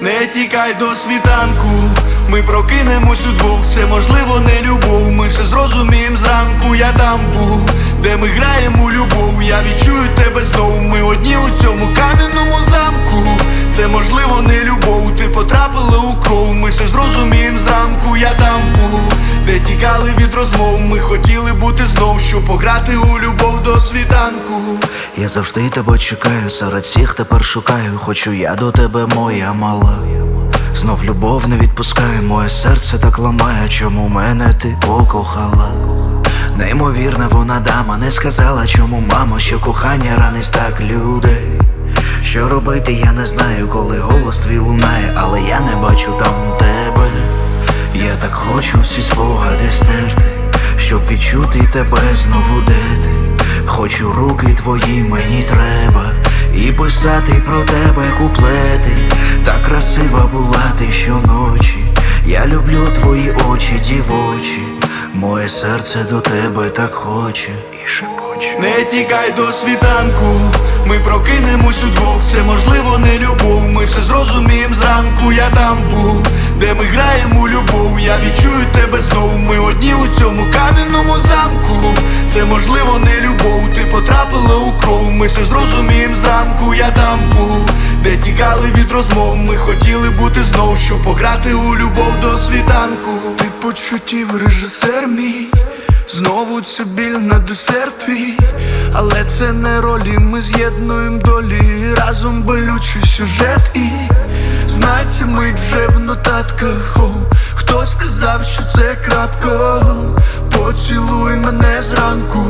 Не тікай до світанку, ми прокинемось удвох. Це можливо не любов, ми все зрозуміємо зранку. Я там був, де ми граємо у любов. Я відчую тебе знову, ми одні у цьому кам'яному замку. Це можливо не любов, ти потрапила у кров. Ми все зрозуміємо зранку. Я там був, де тікали від розмов. Ми хотіли бути знов, щоб пограти у любов до світанку. Я завжди тебе чекаю, серед всіх тепер шукаю. Хочу я до тебе, моя мала. Знов любов не відпускає, моє серце так ламає. Чому мене ти покохала? Неймовірна вона дама, не сказала чому, мамо, що кохання ранить так людей. Що робити я не знаю, коли голос твій лунає, але я не бачу там тебе. Я так хочу всі спогади стерти, щоб відчути тебе знову, де ти. Хочу руки твої, мені треба, і писати про тебе куплети. Так красива була ти щоночі, я люблю твої очі дівочі. Моє серце до тебе так хоче і шепоче. Не тікай до світанку, ми прокинемось удвох. Це можливо не любов, ми все зрозуміємо зранку. Я там був, де ми граємо у любов. Я відчую тебе знову, ми одні у цьому кам'яному замку. Це можливо не любов, ти потрапила у кров. Ми все зрозуміємо зранку. Я там був, де тікали від розмов. Ми хотіли бути знов, щоб пограти у любов до світанку. Ти почуттів режисер мій, знову це біль на десерт твій. Але це не ролі, ми з'єднуємо долі. Разом болючий сюжет і знається мить вже в нотатках. Хтось сказав, що це крапка. Поцілуй мене зранку,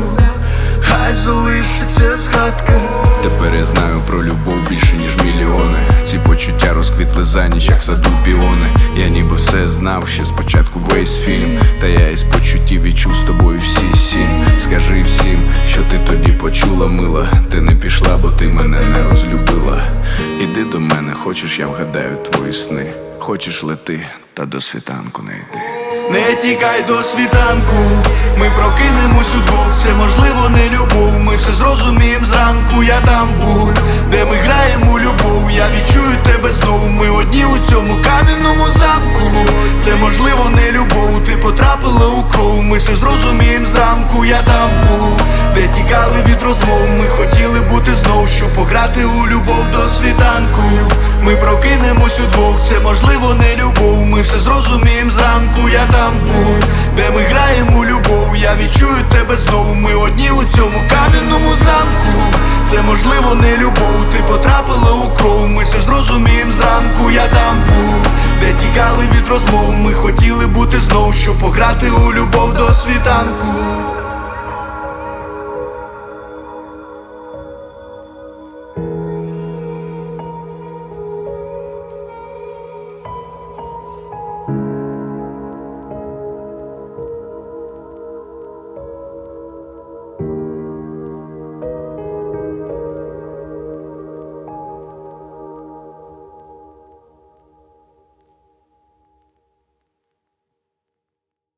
хай залишиться згадка. Тепер я знаю про любов більше ніж мільйони. Ці почуття розквітли за ніч, як в саду піони. Я ніби все знав ще спочатку весь фільм. Та я із почуттів відчув з тобою всі 7. Скажи всім, що ти тоді почула, мила. Ти не пішла, бо ти мене не розлюбила. Іди до мене, хочеш, я вгадаю твої сни. Хочеш, лети, та до світанку не йди. Не тікай до світанку, ми прокинемось удвох. Це можливо не любов, ми все зрозуміємо зранку. Я там був, де ми граємо у любов. Я відчую тебе знову, ми одні у цьому кам'яному замку. Це можливо не любов, ти потрапила у кров. Ми все зрозуміємо зранку. Я там був, де тікали від розмов. Ми хотіли бути знов, щоб пограти у любов до світанку. Ми прокинемось удвох, це можливо не любов. Ми все зрозуміємо зранку. Я там був, де ми граємо у любов. Я відчую тебе знову, ми одні у цьому кам'яному замку. Це можливо не любов, ти потрапила у кров. Ми все зрозуміємо зранку. Я там був, де тікали від розмов. Ми хотіли бути знов, щоб пограти у любов до світанку.